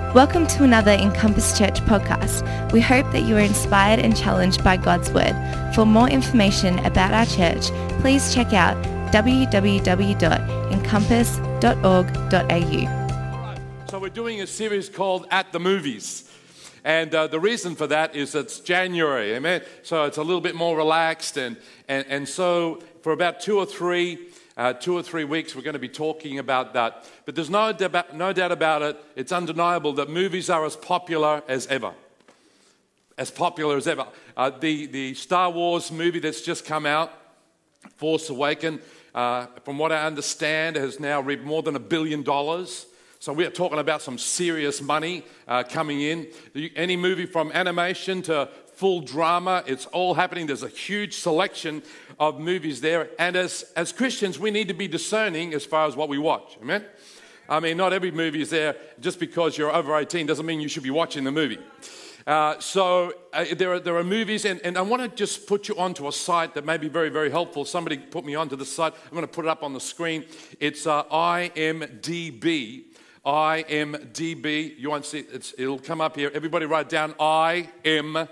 Welcome to another Encompass Church podcast. We hope that you are inspired and challenged by God's Word. For more information about our church, please check out www.encompass.org.au. So we're doing a series called At the Movies. And the reason for that is it's January, amen? So it's a little bit more relaxed. And so for about two or three weeks, we're going to be talking about that. But there's no doubt about it. It's undeniable that movies are as popular as ever. As popular as ever. The Star Wars movie that's just come out, Force Awakens, from what I understand, has now reaped more than $1 billion. So we are talking about some serious money coming in. Any movie from animation to full drama, it's all happening. There's a huge selection of movies there. And as Christians, we need to be discerning as far as what we watch. Amen? I mean, not every movie is there. Just because you're over 18 doesn't mean you should be watching the movie. So there are movies, and I want to just put you onto a site that may be very, very helpful. Somebody put me onto the site. I'm going to put it up on the screen. It's IMDb. IMDb. You won't see it. It'll come up here. Everybody write down IMBD.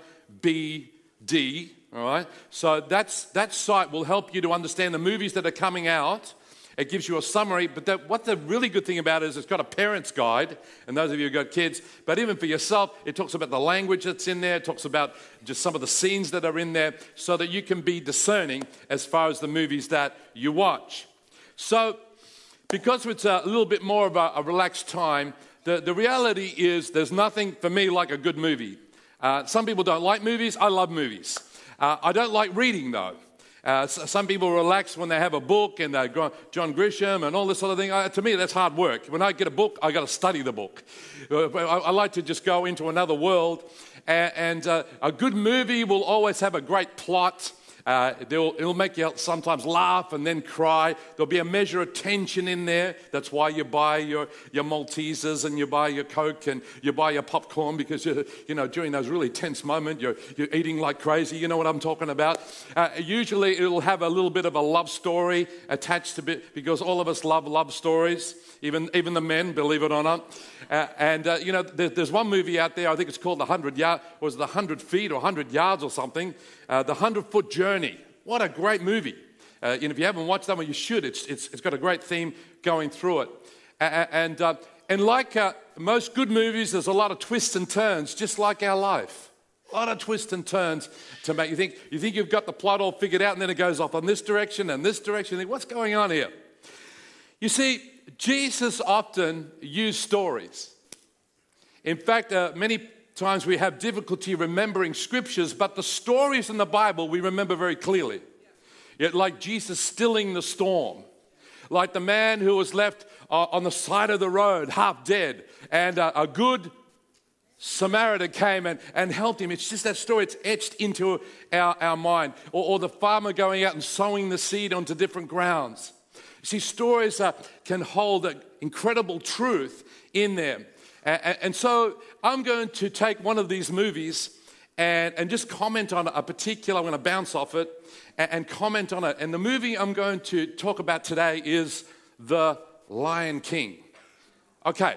All right. So that site will help you to understand the movies that are coming out. It gives you a summary, but what the really good thing about it is it's got a parent's guide, and those of you who've got kids, but even for yourself, it talks about the language that's in there, it talks about just some of the scenes that are in there, so that you can be discerning as far as the movies that you watch. So, because it's a little bit more of a relaxed time, the reality is there's nothing for me like a good movie. Some people don't like movies. I love movies. I don't like reading, though. Some people relax when they have a book and they go John Grisham and all this sort of thing. To me, that's hard work. When I get a book, I got to study the book. I like to just go into another world. And a good movie will always have a great plot. It'll make you sometimes laugh and then cry. There'll be a measure of tension in there. That's why you buy your Maltesers and you buy your Coke and you buy your popcorn, because during those really tense moments you're eating like crazy. You know what I'm talking about. Usually it'll have a little bit of a love story attached to it, because all of us love love stories, even the men, believe it or not. There's one movie out there. I think it's called The 100 Feet or 100 Yards or something. The 100-Foot Journey. What a great movie. If you haven't watched that one, you should. It's got a great theme going through it. And like most good movies, there's a lot of twists and turns, just like our life. A lot of twists and turns to make you think you've got the plot all figured out, and then it goes off in this direction and this direction. You think, what's going on here? You see, Jesus often used stories. In fact, many times we have difficulty remembering scriptures, but the stories in the Bible we remember very clearly. Yet, like Jesus stilling the storm, like the man who was left on the side of the road, half dead, and a good Samaritan came and helped him. It's just that story. It's etched into our mind. Or the farmer going out and sowing the seed onto different grounds. See, stories can hold incredible truth in them. And so I'm going to take one of these movies and just comment on a particular. I'm going to bounce off it and comment on it. And the movie I'm going to talk about today is The Lion King. Okay.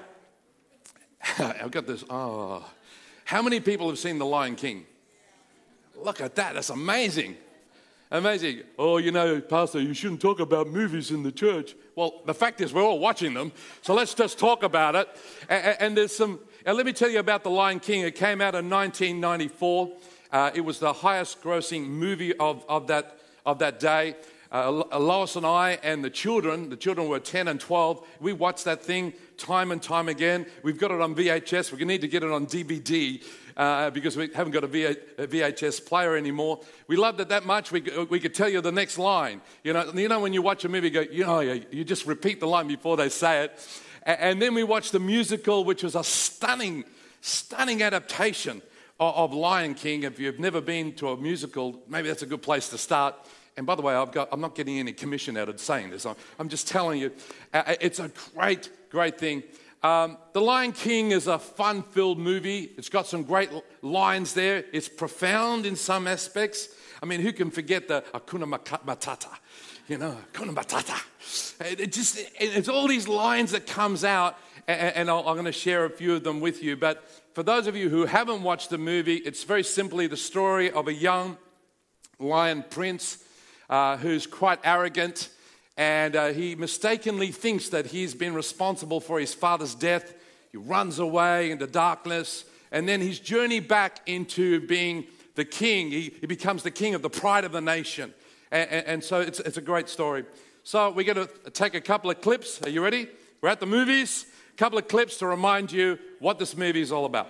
I've got this. Oh. How many people have seen The Lion King? Look at that. That's amazing. Amazing. Oh, Pastor, you shouldn't talk about movies in the church. Well, the fact is we're all watching them, so let's just talk about it. And there's some. And let me tell you about The Lion King. It came out in 1994. It was the highest-grossing movie of that day. Lois and I and the children were 10 and 12. We watched that thing time and time again. We've got it on VHS. We need to get it on DVD. Because we haven't got a VHS player anymore. We loved it that much, we could tell you the next line. When you watch a movie, you just repeat the line before they say it. And then we watched the musical, which was a stunning adaptation of Lion King. If you've never been to a musical, maybe that's a good place to start. And by the way, I'm not getting any commission out of saying this. I'm just telling you, it's a great, great thing. The Lion King is a fun-filled movie. It's got some great lines there. It's profound in some aspects. I mean, who can forget the Hakuna Matata? Hakuna Matata. It's all these lines that comes out, and I'm going to share a few of them with you. But for those of you who haven't watched the movie, it's very simply the story of a young lion prince who's quite arrogant, and he mistakenly thinks that he's been responsible for his father's death. He runs away into darkness, and then his journey back into being the king, he becomes the king of the pride of the nation. And so it's a great story. So we're going to take a couple of clips. Are you ready? We're at the movies. A couple of clips to remind you what this movie is all about.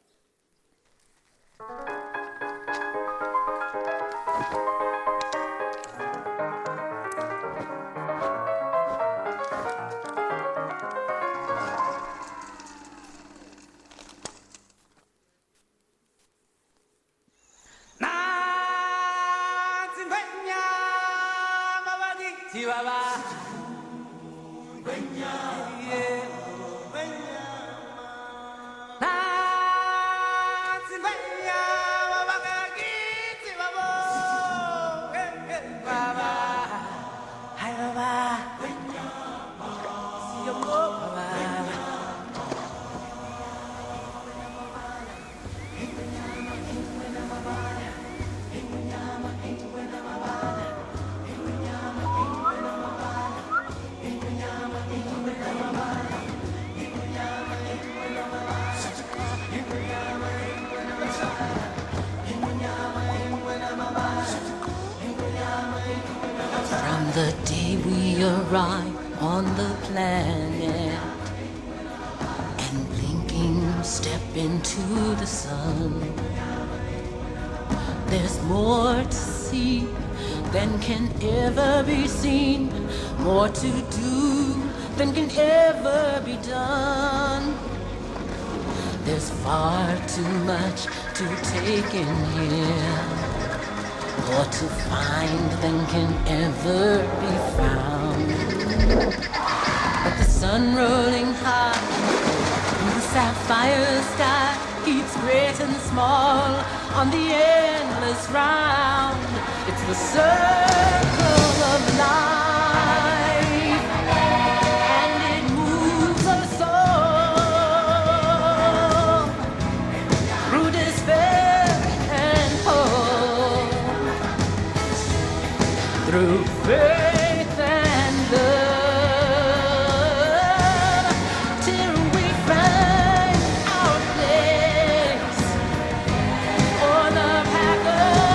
The day we arrive on the planet and blinking step into the sun, there's more to see than can ever be seen, more to do than can ever be done. There's far too much to take in here, more to find than can ever be found. But the sun rolling high through the sapphire sky keeps great and small on the endless round. It's the circle of life, and it moves us all through despair and hope, through faith and love, till we find our place on the path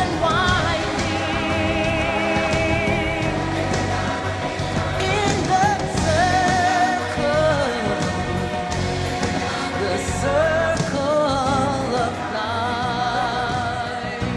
unwinding in the circle of life.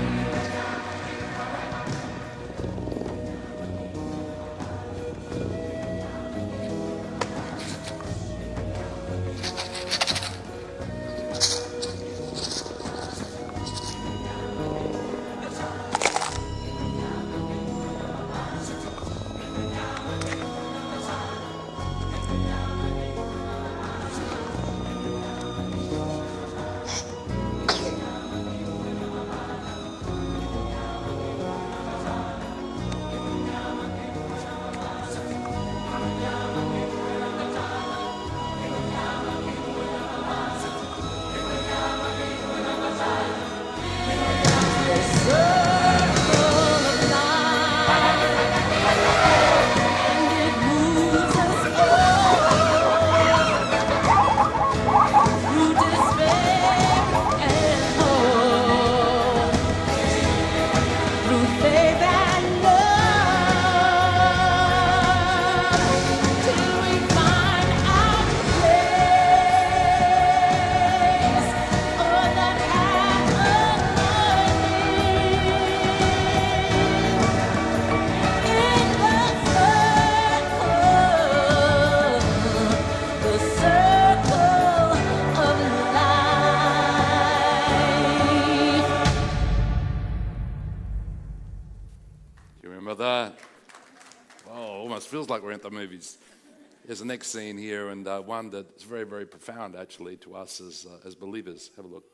Feels like we're at the movies. There's the next scene here, and one that's very, very profound, actually, to us as believers. Have a look.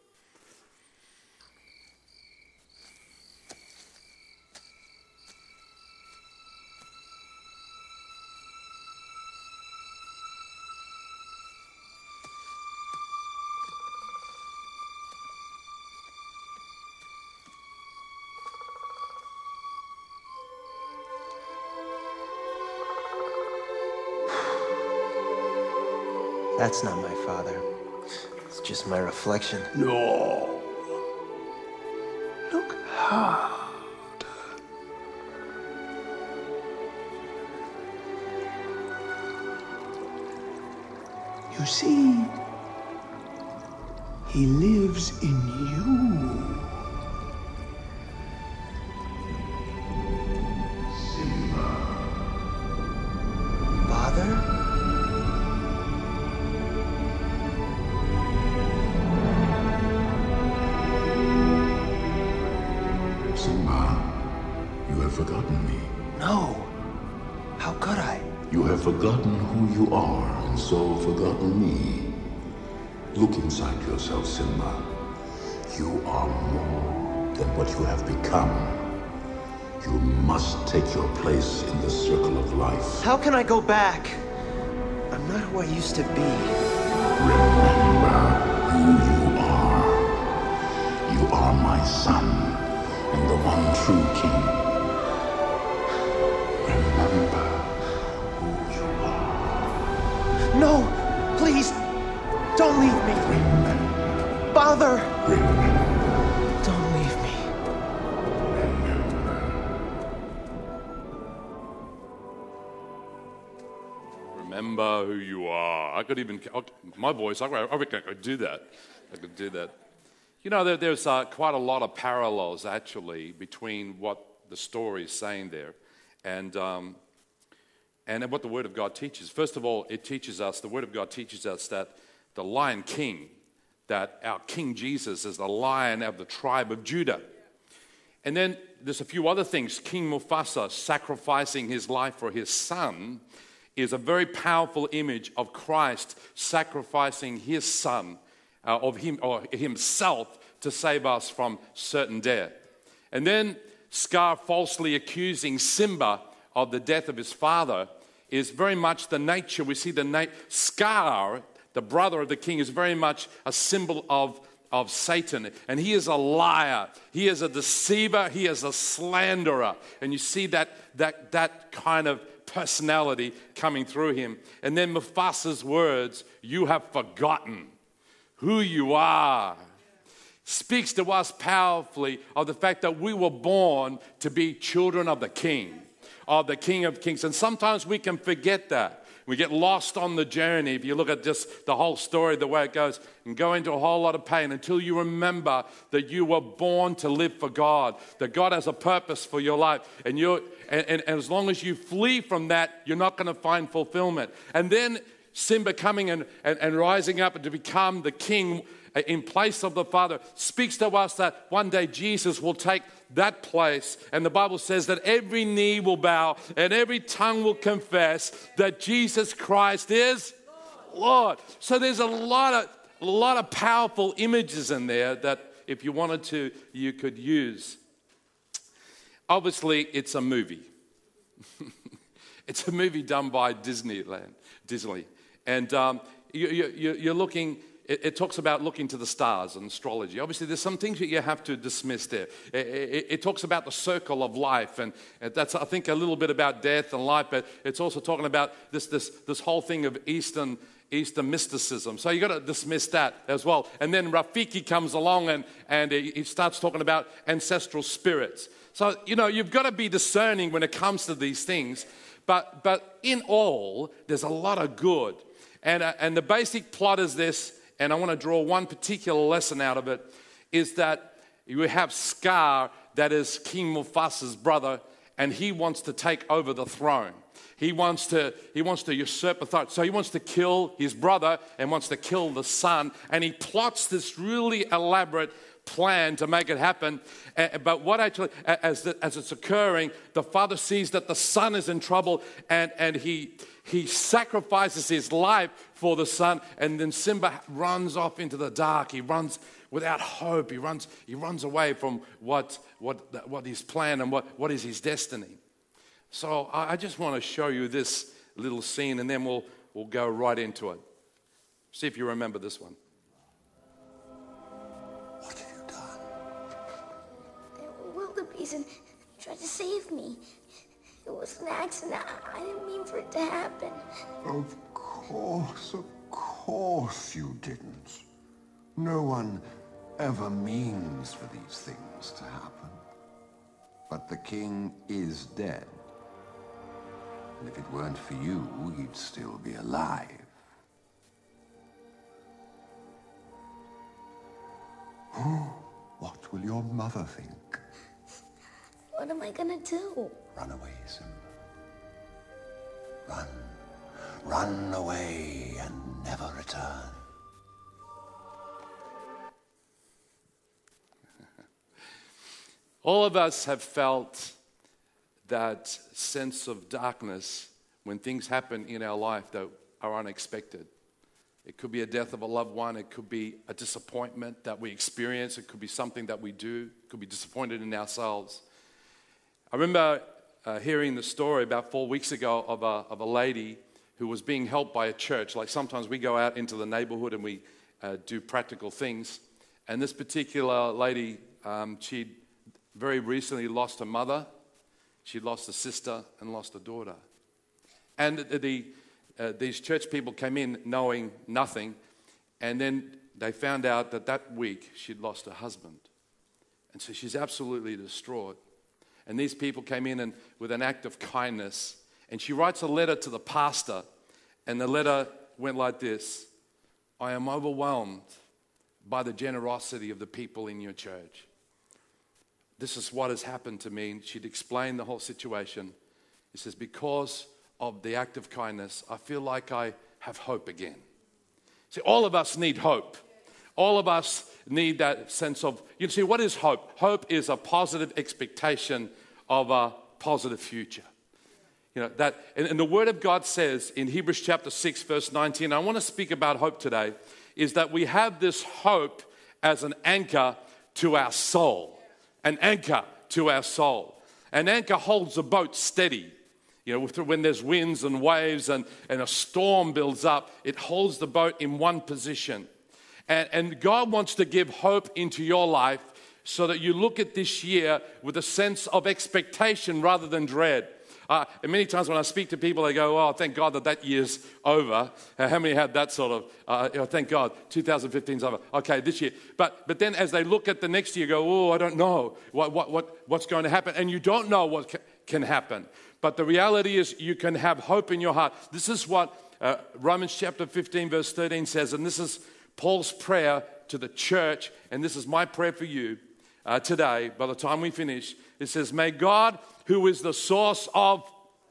That's not my father. It's just my reflection. No. Look hard. You see, he lives in you. Simba. Father? Simba, you have forgotten me. No. How could I? You have forgotten who you are, and so forgotten me. Look inside yourself, Simba. You are more than what you have become. You must take your place in the circle of life. How can I go back? I'm not who I used to be. Remember who you are. You are my son, and the one true king. Remember who you are. No! Please! Don't leave me! Remember. Father! Remember. Don't leave me. Remember who you are. I could even, my voice, I reckon I could do that. I could do that. You know, there's quite a lot of parallels, actually, between what the story is saying there and what the Word of God teaches. First of all, the Word of God teaches us that the Lion King, that our King Jesus is the Lion of the tribe of Judah. And then there's a few other things. King Mufasa sacrificing his life for his son is a very powerful image of Christ sacrificing his son, of him or himself, to save us from certain death. And then Scar falsely accusing Simba of the death of his father is very much the nature. We see Scar, the brother of the king, is very much a symbol of Satan. And he is a liar. He is a deceiver. He is a slanderer. And you see that kind of personality coming through him. And then Mufasa's words, "You have forgotten who you are," speaks to us powerfully of the fact that we were born to be children of the King of Kings. And sometimes we can forget that. We get lost on the journey. If you look at just the whole story, the way it goes, and go into a whole lot of pain until you remember that you were born to live for God, that God has a purpose for your life. And as long as you flee from that, you're not going to find fulfillment. And then Simba coming and rising up and to become the king in place of the Father speaks to us that one day Jesus will take that place. And the Bible says that every knee will bow and every tongue will confess that Jesus Christ is Lord. So there's a lot of powerful images in there that if you wanted to, you could use. Obviously, it's a movie. It's a movie done by Disney. And you're looking, it talks about looking to the stars and astrology. Obviously, there's some things that you have to dismiss there. It talks about the circle of life, and that's, I think, a little bit about death and life, but it's also talking about this whole thing of Eastern mysticism. So you've got to dismiss that as well. And then Rafiki comes along and he starts talking about ancestral spirits. So, you've got to be discerning when it comes to these things. But in all, there's a lot of good. And the basic plot is this, and I want to draw one particular lesson out of it, is that you have Scar, that is King Mufasa's brother, and he wants to take over the throne. He wants to usurp authority. So he wants to kill his brother and wants to kill the son, and he plots this really elaborate plan to make it happen. But what actually, as it's occurring, the father sees that the son is in trouble, and he sacrifices his life for the son, and then Simba runs off into the dark. He runs without hope. He runs away from what his plan and what is his destiny. So I just want to show you this little scene, and then we'll go right into it. See if you remember this one. What have you done? Wildebeest tried to save me. It was an accident. I didn't mean for it to happen. Of course. course you didn't. No one ever means for these things to happen. But the king is dead. And if it weren't for you, he'd still be alive. What will your mother think? What am I gonna do? Run away, Simba. Run. Run away and never return. All of us have felt that sense of darkness when things happen in our life that are unexpected. It could be a death of a loved one. It could be a disappointment that we experience. It could be something that we do. It could be disappointed in ourselves. I remember hearing the story about 4 weeks ago of a lady who was being helped by a church. Like sometimes we go out into the neighborhood and we do practical things. And this particular lady, she'd very recently lost her mother. She'd lost a sister and lost a daughter. And these church people came in knowing nothing. And then they found out that week she'd lost her husband. And so she's absolutely distraught. And these people came in and with an act of kindness. And she writes a letter to the pastor. And the letter went like this: I am overwhelmed by the generosity of the people in your church. This is what has happened to me. And she'd explained the whole situation. It says, because of the act of kindness, I feel like I have hope again. See, all of us need hope. All of us need that sense of, you see, what is hope? Hope is a positive expectation of a positive future. You know, that, and the Word of God says in Hebrews chapter 6, verse 19, I want to speak about hope today, is that we have this hope as an anchor to our soul. An anchor to our soul. An anchor holds a boat steady. You know, when there's winds and waves and a storm builds up, it holds the boat in one position. And God wants to give hope into your life so that you look at this year with a sense of expectation rather than dread. And many times when I speak to people, they go, oh, thank God that year's over. How many had that sort of, thank God, 2015's over. Okay, this year. But then as they look at the next year, go, oh, I don't know what's going to happen. And you don't know what can happen. But the reality is you can have hope in your heart. This is what Romans chapter 15, verse 13 says. And this is Paul's prayer to the church. And this is my prayer for you today. By the time we finish, it says, may God, who is the source of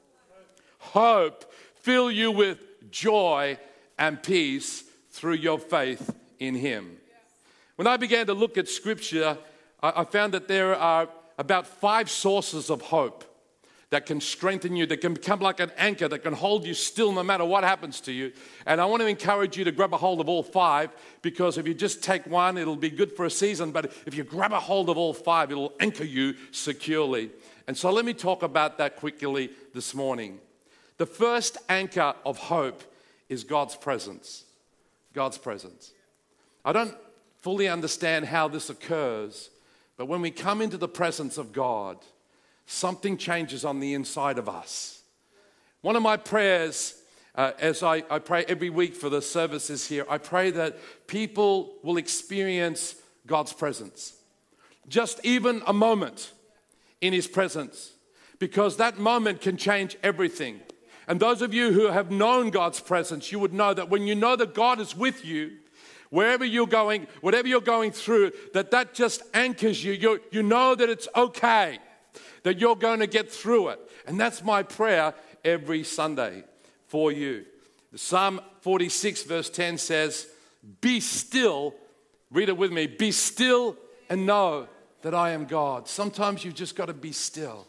hope, fill you with joy and peace through your faith in him. When I began to look at Scripture, I found that there are about 5 sources of hope that can strengthen you, that can become like an anchor, that can hold you still no matter what happens to you. And I want to encourage you to grab a hold of all 5, because if you just take one, it'll be good for a season. But if you grab a hold of all 5, it'll anchor you securely. And so let me talk about that quickly this morning. The first anchor of hope is God's presence. God's presence. I don't fully understand how this occurs, but when we come into the presence of God, something changes on the inside of us. One of my prayers, as I pray every week for the services here, I pray that people will experience God's presence. Just even a moment in his presence, because that moment can change everything. And those of you who have known God's presence, you would know that when you know that God is with you, wherever you're going, whatever you're going through, that just anchors you. You know that it's okay, that you're going to get through it. And that's my prayer every Sunday for you. Psalm 46 verse 10 says, be still, read it with me, be still and know that I am God. Sometimes you've just got to be still.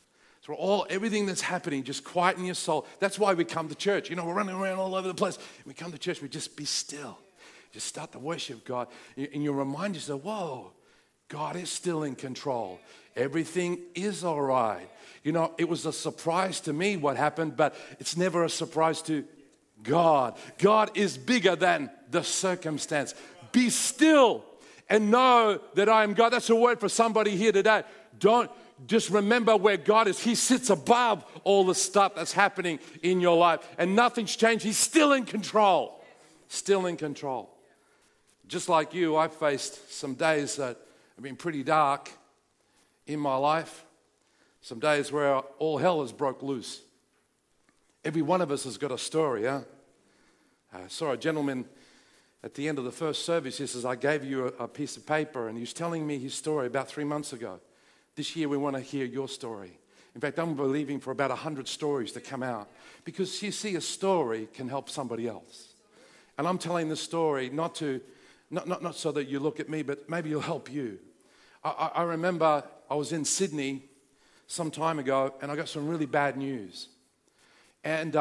So everything that's happening, just quieten your soul. That's why we come to church. You know, we're running around all over the place. We come to church, we just be still. Just start to worship God. And you remind yourself, whoa, God is still in control. Everything is all right. You know, it was a surprise to me what happened, but it's never a surprise to God. God is bigger than the circumstance. Be still and know that I am God. That's a word for somebody here today. Don't just remember where God is. He sits above all the stuff that's happening in your life, and nothing's changed. He's still in control. still in control. Just like you, I've faced some days that have been pretty dark in my life. Some days where all hell has broke loose. Every one of us has got a story, huh? I saw a gentleman at the end of the first service. He says, I gave you a piece of paper, and he was telling me his story about 3 months ago. This year we want to hear your story. In fact, I'm believing for about 100 stories to come out. Because you see, a story can help somebody else. And I'm telling this story not so that you look at me, but maybe it'll help you. I remember I was in Sydney some time ago, and I got some really bad news. And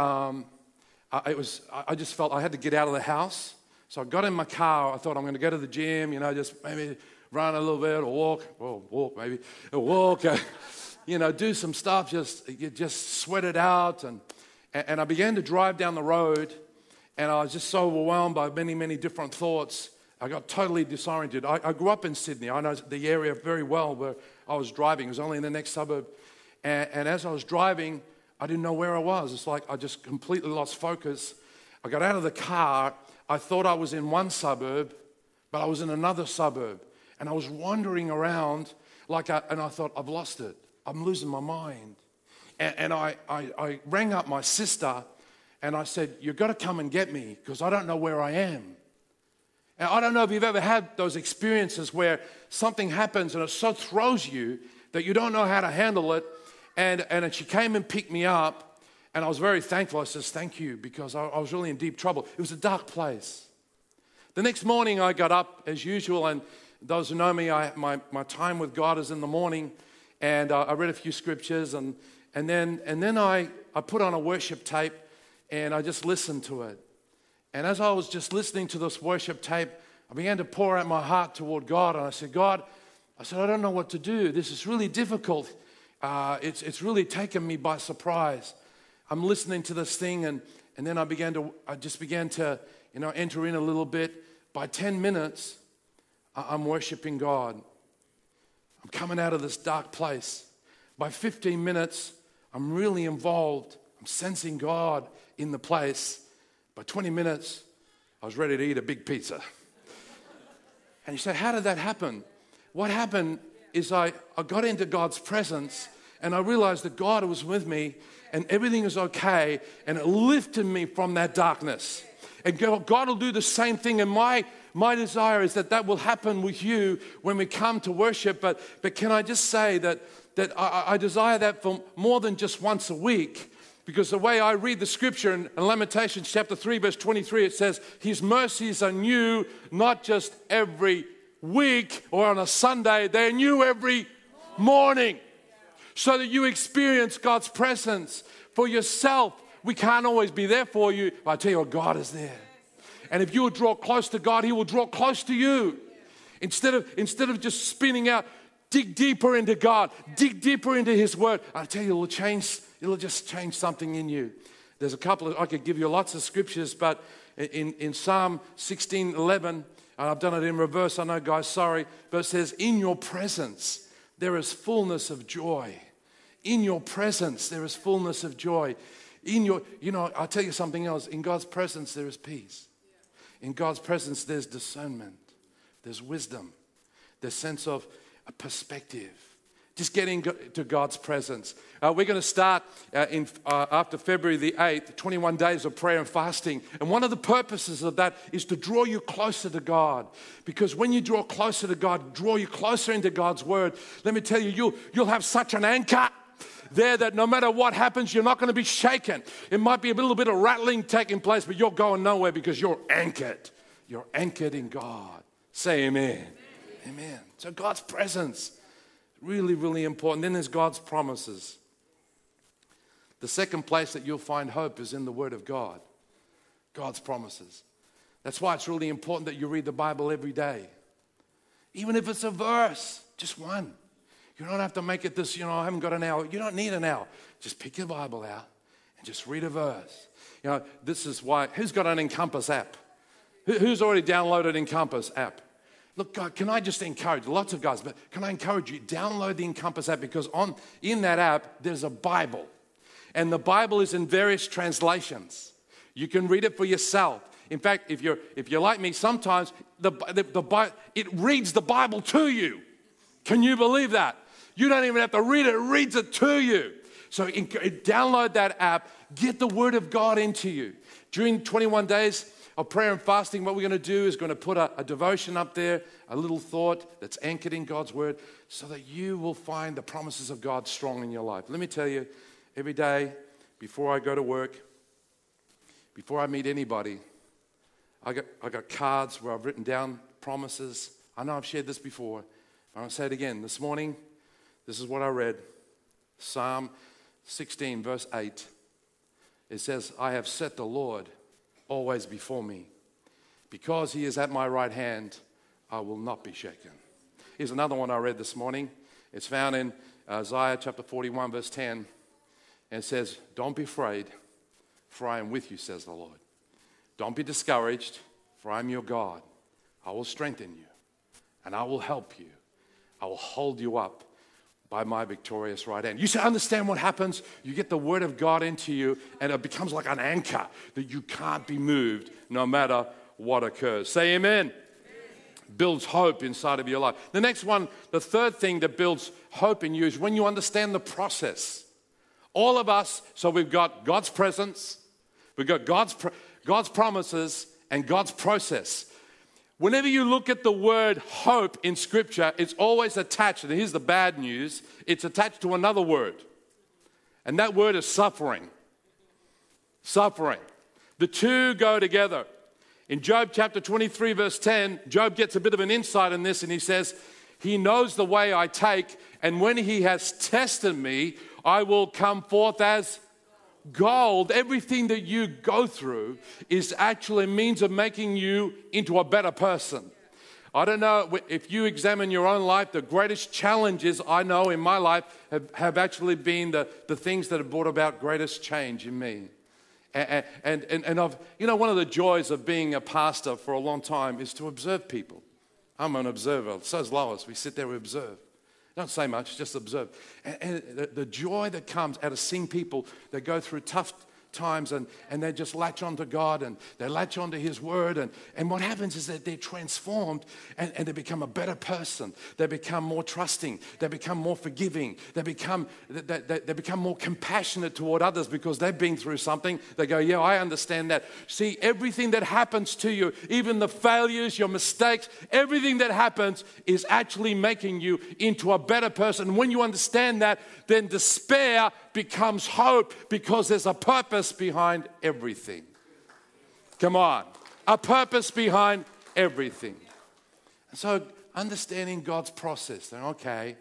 I just felt I had to get out of the house. So I got in my car. I thought I'm going to go to the gym, just maybe run a little bit or walk, do some stuff, just sweat it out. And I began to drive down the road, and I was just so overwhelmed by many, many different thoughts. I got totally disoriented. I grew up in Sydney. I know the area very well where I was driving. It was only in the next suburb. And as I was driving, I didn't know where I was. It's like I just completely lost focus. I got out of the car. I thought I was in one suburb, but I was in another suburb. And I was wandering around and I thought, I've lost it. I'm losing my mind. And I rang up my sister and I said, you've got to come and get me because I don't know where I am. And I don't know if you've ever had those experiences where something happens and it so throws you that you don't know how to handle it. And she came and picked me up, and I was very thankful. I said, thank you, because I was really in deep trouble. It was a dark place. The next morning I got up as usual, and those who know me, my time with God is in the morning, and I read a few scriptures, and then I put on a worship tape, and I just listened to it. And as I was just listening to this worship tape, I began to pour out my heart toward God, and I said, God, I don't know what to do. This is really difficult. It's really taken me by surprise. I'm listening to this thing, and then I just began to enter in a little bit. By 10 minutes, I'm worshiping God. I'm coming out of this dark place. By 15 minutes, I'm really involved. I'm sensing God in the place. By 20 minutes, I was ready to eat a big pizza. And you say, how did that happen? What happened is I got into God's presence, and I realized that God was with me and everything is okay, and it lifted me from that darkness. And God will do the same thing, and my desire is that will happen with you when we come to worship. But can I just say that I desire that for more than just once a week, because the way I read the scripture in Lamentations chapter 3 verse 23, it says his mercies are new not just every week or on a Sunday, they're new every morning, so that you experience God's presence for yourself. We can't always be there for you, but I tell you what, God is there. And if you will draw close to God, He will draw close to you. Instead of just spinning out, dig deeper into God, dig deeper into His Word. I tell you, it'll just change something in you. There's a couple I could give you lots of scriptures, but in Psalm 16:11, I've done it in reverse, I know, guys, sorry. But it says, in your presence, there is fullness of joy. In your presence, there is fullness of joy. I'll tell you something else. In God's presence, there is peace. In God's presence, there's discernment. There's wisdom. There's sense of a perspective. Just getting to God's presence. We're going to start after February the 8th, 21 days of prayer and fasting. And one of the purposes of that is to draw you closer to God. Because when you draw closer to God, draw you closer into God's Word, let me tell you, you'll have such an anchor there that no matter what happens, you're not going to be shaken. It might be a little bit of rattling taking place, but you're going nowhere because you're anchored. You're anchored in God. Say amen. Amen. So God's presence, really, really important. Then there's God's promises. The second place that you'll find hope is in the Word of God. God's promises. That's why it's really important that you read the Bible every day. Even if it's a verse, just one. You don't have to make it this, I haven't got an hour. You don't need an hour. Just pick your Bible out and just read a verse. This is why, who's got an Encompass app? Who's already downloaded Encompass app? Look, God, can I just encourage, lots of guys, but can I encourage you, download the Encompass app, because in that app, there's a Bible. And the Bible is in various translations. You can read it for yourself. In fact, if you're like me, sometimes it reads the Bible to you. Can you believe that? You don't even have to read it. It reads it to you. So download that app. Get the Word of God into you. During 21 days of prayer and fasting, what we're going to do is going to put a devotion up there, a little thought that's anchored in God's Word, so that you will find the promises of God strong in your life. Let me tell you, every day before I go to work, before I meet anybody, I got cards where I've written down promises. I know I've shared this before. I'm going to say it again. This morning, this is what I read. Psalm 16, verse 8. It says, I have set the Lord always before me. Because he is at my right hand, I will not be shaken. Here's another one I read this morning. It's found in Isaiah chapter 41, verse 10. And it says, don't be afraid, for I am with you, says the Lord. Don't be discouraged, for I am your God. I will strengthen you, and I will help you. I will hold you up by my victorious right hand. You say, understand what happens? You get the Word of God into you, and it becomes like an anchor that you can't be moved no matter what occurs. Say amen. Builds hope inside of your life. The next one, the third thing that builds hope in you is when you understand the process. All of us, so we've got God's presence, we've got God's promises, and God's process. Whenever you look at the word hope in Scripture, it's always attached, and here's the bad news, it's attached to another word. And that word is suffering. Suffering. The two go together. In Job chapter 23, verse 10, Job gets a bit of an insight in this, and he says, he knows the way I take, and when he has tested me, I will come forth as gold. Everything that you go through is actually a means of making you into a better person. I don't know if you examine your own life, the greatest challenges I know in my life have actually been the things that have brought about greatest change in me. And I've, one of the joys of being a pastor for a long time is to observe people. I'm an observer. So is Lois. We sit there, we observe. Don't say much, just observe. And the joy that comes out of seeing people that go through tough times and they just latch onto God and they latch onto His Word. And what happens is that they're transformed and they become a better person. They become more trusting. They become more forgiving. They become more compassionate toward others because they've been through something. They go, yeah, I understand that. See, everything that happens to you, even the failures, your mistakes, everything that happens is actually making you into a better person. When you understand that, then despair becomes hope because there's a purpose behind everything. Come on. A purpose behind everything. And so understanding God's process. Then, okay,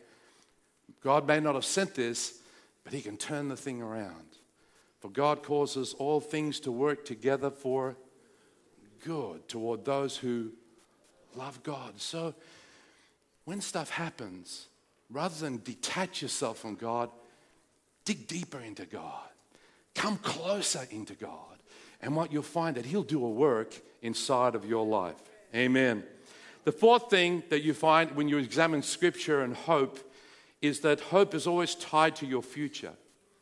God may not have sent this, but He can turn the thing around. For God causes all things to work together for good toward those who love God. So when stuff happens, rather than detach yourself from God, dig deeper into God. Come closer into God. And what you'll find that He'll do a work inside of your life. Amen. The fourth thing that you find when you examine Scripture and hope is that hope is always tied to your future.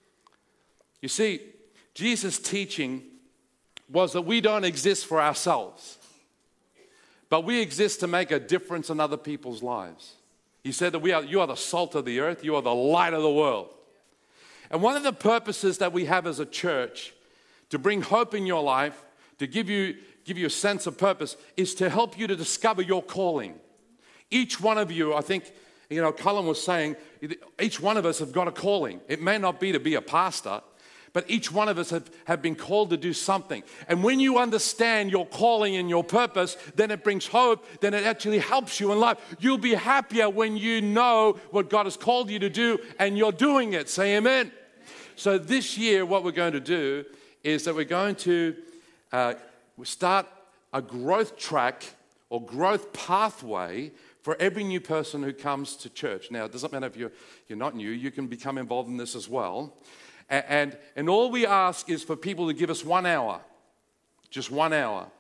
You see, Jesus' teaching was that we don't exist for ourselves, but we exist to make a difference in other people's lives. He said that you are the salt of the earth, you are the light of the world. And one of the purposes that we have as a church to bring hope in your life, to give you a sense of purpose, is to help you to discover your calling. Each one of you, I think, Cullen was saying, each one of us have got a calling. It may not be to be a pastor, but each one of us have been called to do something. And when you understand your calling and your purpose, then it brings hope, then it actually helps you in life. You'll be happier when you know what God has called you to do and you're doing it. Say amen. So this year, what we're going to do is that we're going to start a growth track or growth pathway for every new person who comes to church. Now, it doesn't matter if you're not new. You can become involved in this as well. And all we ask is for people to give us 1 hour, just 1 hour,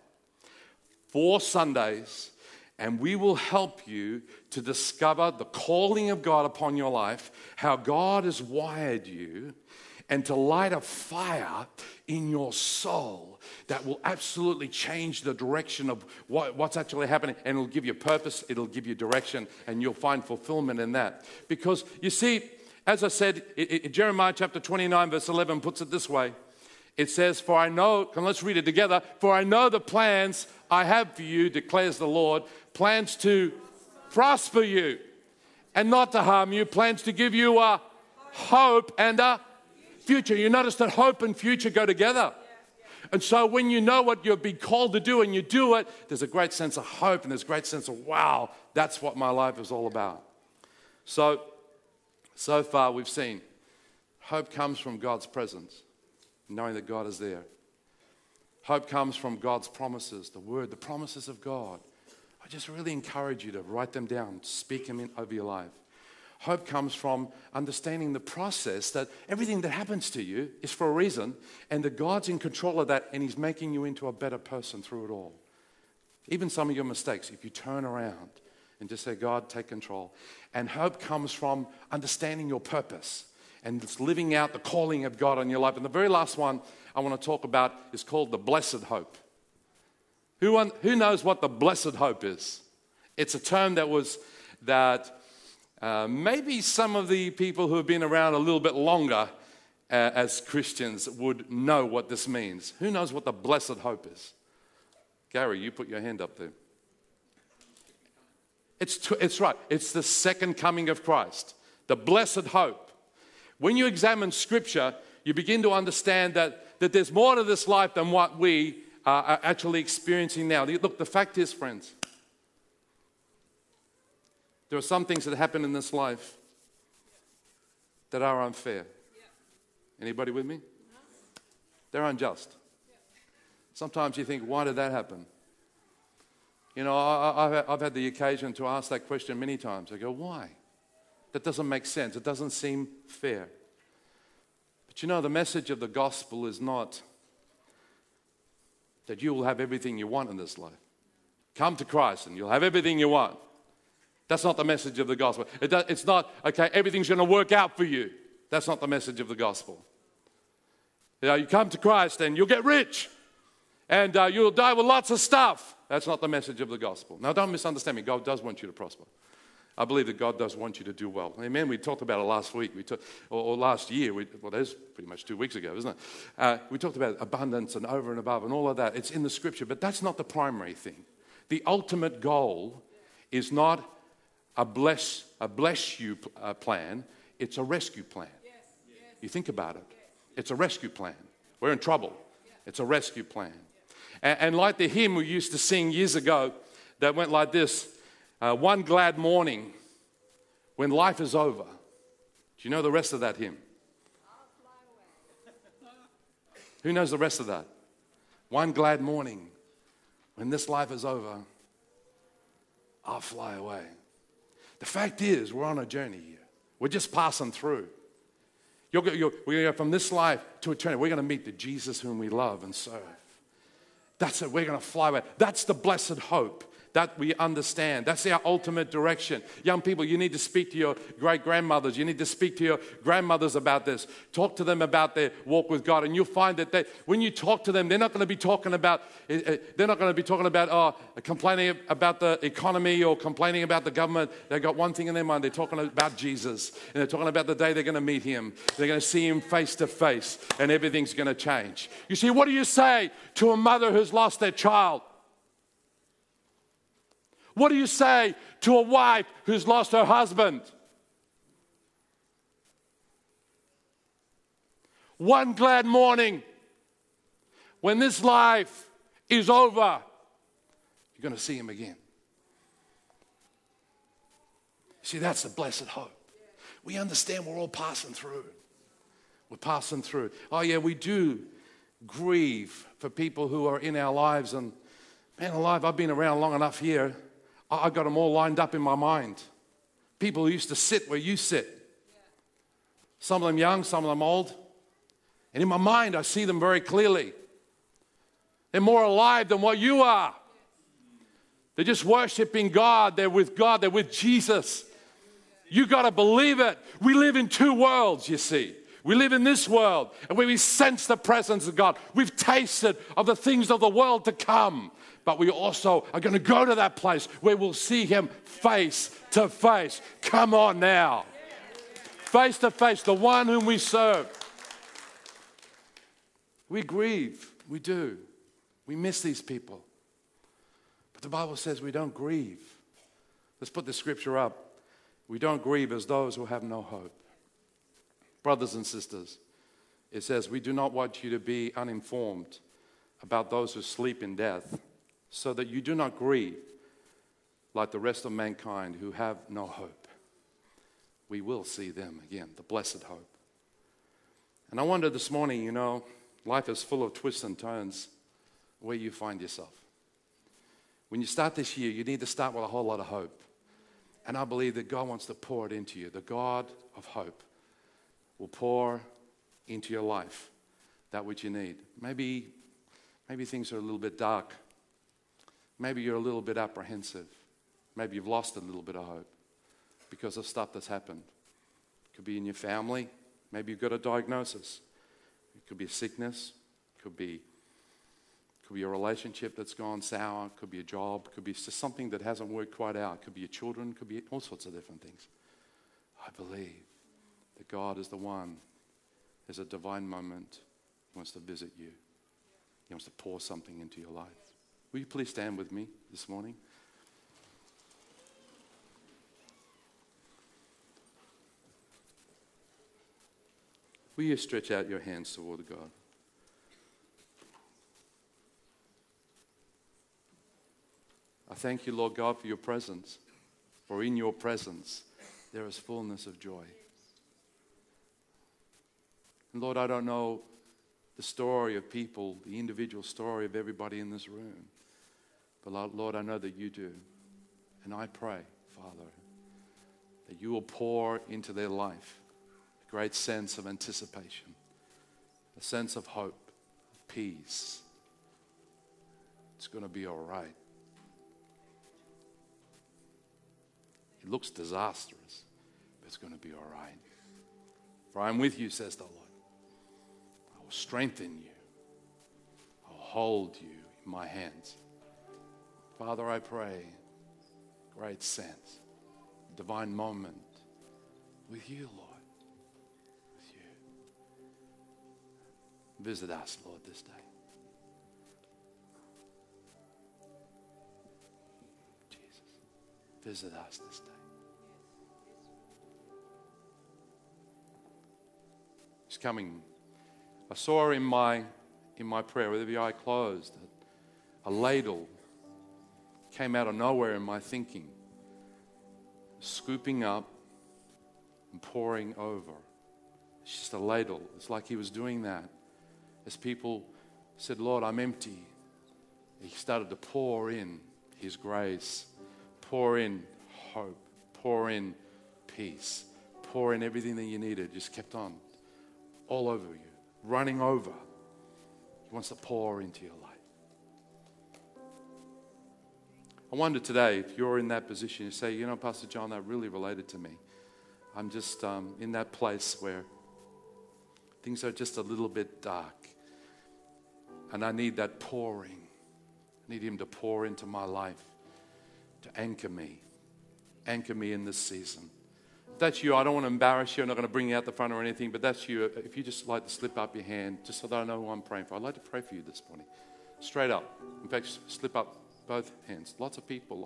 4 Sundays, and we will help you to discover the calling of God upon your life, how God has wired you, and to light a fire in your soul that will absolutely change the direction of what's actually happening, and it'll give you purpose, it'll give you direction, and you'll find fulfillment in that. Because you see, as I said, Jeremiah chapter 29 verse 11 puts it this way. It says, for I know, and let's read it together, for I know the plans I have for you, declares the Lord, plans to prosper you and not to harm you, plans to give you a hope and a future. You notice that hope and future go together. And so when you know what you're being called to do and you do it, there's a great sense of hope and there's a great sense of, wow, that's what my life is all about. So far we've seen hope comes from God's presence, knowing that God is there. Hope comes from God's promises, the word, the promises of God. I just really encourage you to write them down, speak them over your life. Hope comes from understanding the process that everything that happens to you is for a reason, and that God's in control of that, and He's making you into a better person through it all. Even some of your mistakes, if you turn around and just say, God, take control. And hope comes from understanding your purpose and it's living out the calling of God on your life. And the very last one I want to talk about is called the blessed hope. Who knows what the blessed hope is? It's a term that maybe some of the people who have been around a little bit longer as Christians would know what this means. Who knows what the blessed hope is? Gary, you put your hand up there. It's right. It's the second coming of Christ. The blessed hope. When you examine Scripture, you begin to understand that there's more to this life than what we are actually experiencing now. Look, the fact is, friends, there are some things that happen in this life that are unfair. Anybody with me? They're unjust. Sometimes you think, why did that happen? You know, I've had the occasion to ask that question many times. I go, why? That doesn't make sense. It doesn't seem fair. But you know, the message of the gospel is not that you will have everything you want in this life. Come to Christ and you'll have everything you want. That's not the message of the gospel. It's not, okay, everything's going to work out for you. That's not the message of the gospel. You know, you come to Christ and you'll get rich. And you'll die with lots of stuff. That's not the message of the gospel. Now, don't misunderstand me. God does want you to prosper. I believe that God does want you to do well. Amen. We talked about it last week. Or last year. Well, that is pretty much 2 weeks ago, isn't it? We talked about abundance and over and above and all of that. It's in the Scripture. But that's not the primary thing. The ultimate goal is not a bless you plan. It's a rescue plan. You think about it. It's a rescue plan. We're in trouble. It's a rescue plan. And like the hymn we used to sing years ago that went like this, one glad morning when life is over. Do you know the rest of that hymn? Who knows the rest of that? One glad morning when this life is over, I'll fly away. The fact is, we're on a journey here. We're just passing through. We're going to go from this life to eternity. We're going to meet the Jesus whom we love and serve. That's it. We're going to fly away. That's the blessed hope that we understand. That's our ultimate direction. Young people, you need to speak to your great-grandmothers. You need to speak to your grandmothers about this. Talk to them about their walk with God. And you'll find that when you talk to them, they're not going to be talking about complaining about the economy or complaining about the government. They've got one thing in their mind. They're talking about Jesus. And they're talking about the day they're going to meet Him. They're going to see Him face to face. And everything's going to change. You see, what do you say to a mother who's lost their child? What do you say to a wife who's lost her husband? One glad morning, when this life is over, you're going to see Him again. See, that's the blessed hope. We understand we're all passing through. We're passing through. Oh yeah, we do grieve for people who are in our lives. And man alive, I've been around long enough here. I got them all lined up in my mind. People who used to sit where you sit. Some of them young, some of them old. And in my mind, I see them very clearly. They're more alive than what you are. They're just worshiping God. They're with God. They're with Jesus. You got to believe it. We live in two worlds, you see. We live in this world and where we sense the presence of God. We've tasted of the things of the world to come. But we also are going to go to that place where we'll see him face to face. Come on now. Face to face, the one whom we serve. We grieve. We do. We miss these people. But the Bible says we don't grieve. Let's put the scripture up. We don't grieve as those who have no hope. Brothers and sisters, it says, we do not want you to be uninformed about those who sleep in death, so that you do not grieve like the rest of mankind who have no hope. We will see them again, the blessed hope. And I wonder this morning, life is full of twists and turns where you find yourself. When you start this year, you need to start with a whole lot of hope. And I believe that God wants to pour it into you. The God of hope will pour into your life that which you need. Maybe things are a little bit dark. Maybe you're a little bit apprehensive. Maybe you've lost a little bit of hope because of stuff that's happened. It could be in your family. Maybe you've got a diagnosis. It could be a sickness. It could be a relationship that's gone sour. It could be a job. It could be just something that hasn't worked quite out. It could be your children. It could be all sorts of different things. I believe that God is the one. There's a divine moment. He wants to visit you. He wants to pour something into your life. Will you please stand with me this morning? Will you stretch out your hands toward God? I thank you, Lord God, for your presence. For in your presence, there is fullness of joy. And Lord, I don't know the story of people, the individual story of everybody in this room. But Lord, I know that you do. And I pray, Father, that you will pour into their life a great sense of anticipation, a sense of hope, peace. It's going to be all right. It looks disastrous, but it's going to be all right. For I am with you, says the Lord. I will strengthen you. I will hold you in my hands. Father, I pray, great sense, divine moment with you, Lord, with you. Visit us, Lord, this day. Jesus, visit us this day. He's coming. I saw in my prayer, with every eye closed, a ladle came out of nowhere in my thinking, scooping up and pouring over. It's just a ladle. It's like he was doing that. As people said, Lord, I'm empty. He started to pour in his grace, pour in hope, pour in peace, pour in everything that you needed. Just kept on all over you, running over. He wants to pour into your life. I wonder today, if you're in that position, you say, Pastor John, that really related to me. I'm just in that place where things are just a little bit dark. And I need that pouring. I need him to pour into my life, to anchor me in this season. If that's you, I don't want to embarrass you. I'm not going to bring you out the front or anything, but that's you. If you just like to slip up your hand, just so that I know who I'm praying for. I'd like to pray for you this morning. Straight up. In fact, slip up both hands. Lots of people.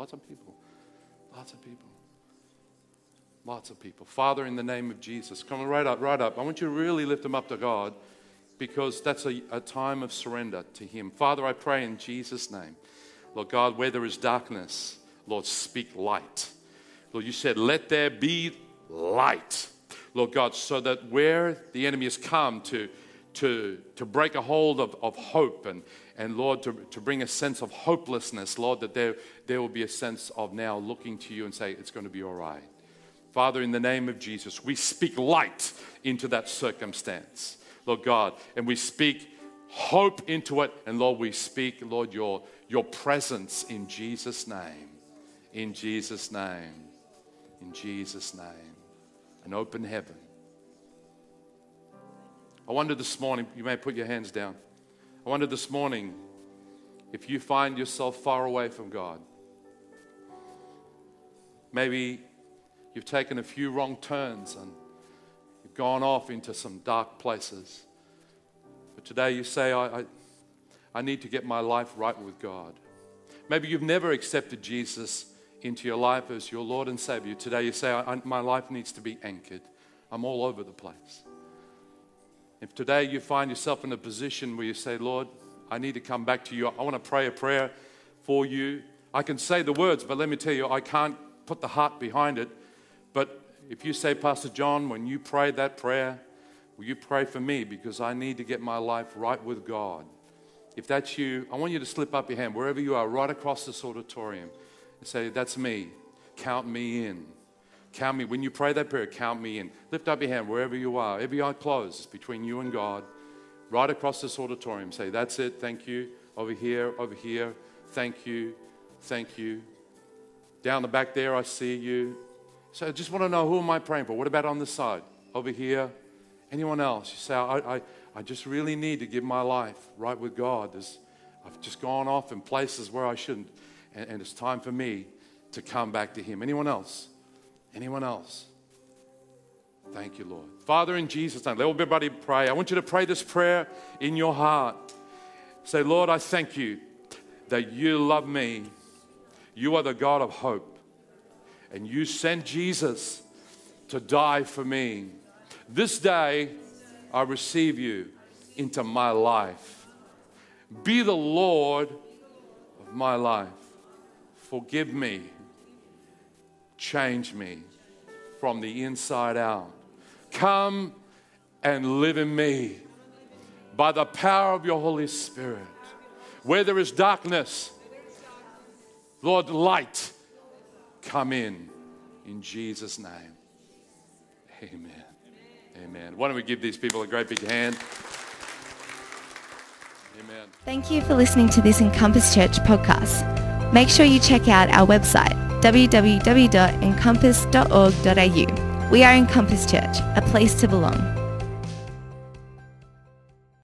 Father, in the name of Jesus, come on, right up. I want you to really lift them up to God, because that's a time of surrender to him. Father, I pray in Jesus' name. Lord God, where there is darkness, Lord, speak light. Lord, you said, let there be light. Lord God, so that where the enemy has come to break a hold of hope and Lord, to bring a sense of hopelessness, Lord, that there will be a sense of now looking to you and say, it's going to be all right. Father, in the name of Jesus, we speak light into that circumstance, Lord God, and we speak hope into it. And Lord, we speak, Lord, your presence in Jesus' name, in Jesus' name, in Jesus' name. An open heaven. I wonder this morning, you may put your hands down. I wonder this morning if you find yourself far away from God. Maybe you've taken a few wrong turns and you've gone off into some dark places. But today you say, I need to get my life right with God. Maybe you've never accepted Jesus into your life as your Lord and Savior. Today you say, my life needs to be anchored. I'm all over the place. If today you find yourself in a position where you say, Lord, I need to come back to you. I want to pray a prayer for you. I can say the words, but let me tell you, I can't put the heart behind it. But if you say, Pastor John, when you pray that prayer, will you pray for me because I need to get my life right with God? If that's you, I want you to slip up your hand wherever you are, right across this auditorium, and say, that's me. Count me in. Count me. When you pray that prayer, count me in. Lift up your hand wherever you are. Every eye closed. It's between you and God. Right across this auditorium. Say, that's it. Thank you. Over here. Over here. Thank you. Thank you. Down the back there, I see you. So I just want to know, who am I praying for? What about on this side? Over here? Anyone else? You say, I just really need to give my life right with God. I've just gone off in places where I shouldn't. And it's time for me to come back to Him. Anyone else? Anyone else? Thank you, Lord. Father, in Jesus' name, let everybody pray. I want you to pray this prayer in your heart. Say, Lord, I thank you that you love me. You are the God of hope. And you sent Jesus to die for me. This day, I receive you into my life. Be the Lord of my life. Forgive me. Change me from the inside out. Come and live in me by the power of your Holy Spirit. Where there is darkness, Lord, light, come in Jesus' name. Amen. Amen. Why don't we give these people a great big hand? Amen. Thank you for listening to this Encompass Church podcast. Make sure you check out our website, www.encompass.org.au. We are Encompass Church, a place to belong.